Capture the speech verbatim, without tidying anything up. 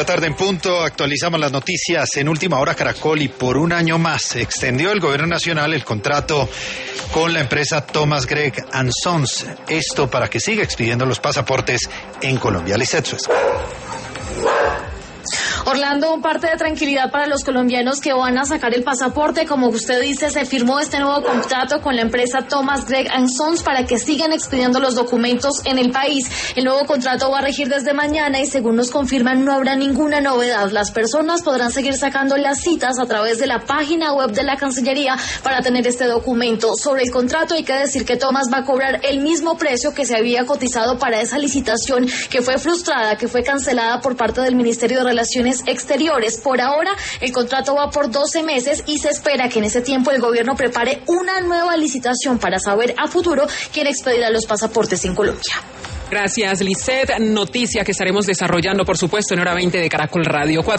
tarde en punto, actualizamos las noticias en Última Hora Caracol y por un año más extendió el Gobierno Nacional el contrato con la empresa Thomas Gregg and Sons. Esto para que siga expidiendo los pasaportes en Colombia. Lisset Suez. Orlando, un parte de tranquilidad para los colombianos que van a sacar el pasaporte. Como usted dice, se firmó este nuevo contrato con la empresa Thomas Gregg and Sons para que sigan expidiendo los documentos en el país. El nuevo contrato va a regir desde mañana y, según nos confirman, no habrá ninguna novedad. Las personas podrán seguir sacando las citas a través de la página web de la Cancillería para tener este documento. Sobre el contrato hay que decir que Thomas va a cobrar el mismo precio que se había cotizado para esa licitación que fue frustrada, que fue cancelada por parte del Ministerio de Relaciones Exteriores. Por ahora, el contrato va por doce meses y se espera que en ese tiempo el gobierno prepare una nueva licitación para saber a futuro quién expedirá los pasaportes en Colombia. Gracias, Lisset. Noticia que estaremos desarrollando, por supuesto, en hora veinte de Caracol Radio.